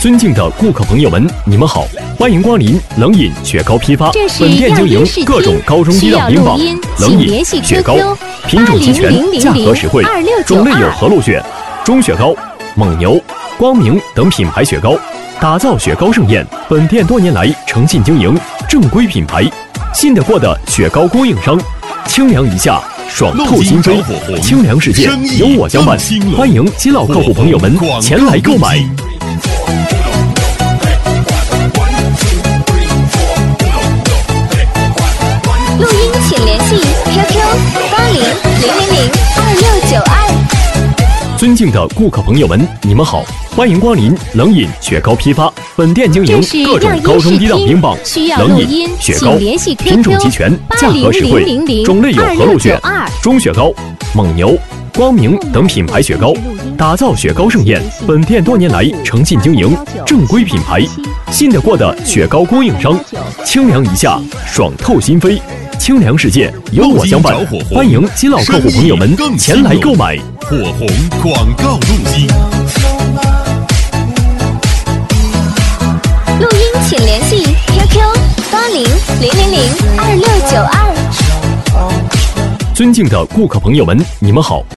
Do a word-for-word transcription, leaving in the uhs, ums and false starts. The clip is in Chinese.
尊敬的顾客朋友们，你们好，欢迎光临冷饮雪糕批发。本店经营各种高中低档冰棒、冷饮、雪糕，品种齐全，价格实惠，种类有和路雪、钟雪糕、蒙牛、光明等品牌雪糕，打造雪糕盛宴。本店多年来诚信经营，正规品牌，信得过的雪糕供应商，清凉一下，爽透心扉，清凉世界有我相伴。欢迎新老客户朋友们前来购买。 录音请联系 Q Q 八零零零零二六九二。 尊敬的顾客朋友们，你们好，欢迎光临冷饮雪糕批发。本店经营各种高中低档冰棒、冷饮、雪糕，品种齐全，价格实惠，种类有和路雪、钟雪糕、蒙牛、光明等品牌雪糕，打造雪糕盛宴。本店多年来诚信经营，正规品牌，信得过的雪糕供应商，清凉一下，爽透心扉，清凉世界有我相伴。欢迎新老客户朋友们前来购买。 火红广告录音。 录音请联系 Q Q 八零零零零二六九二。 尊敬的顾客朋友们，你们好。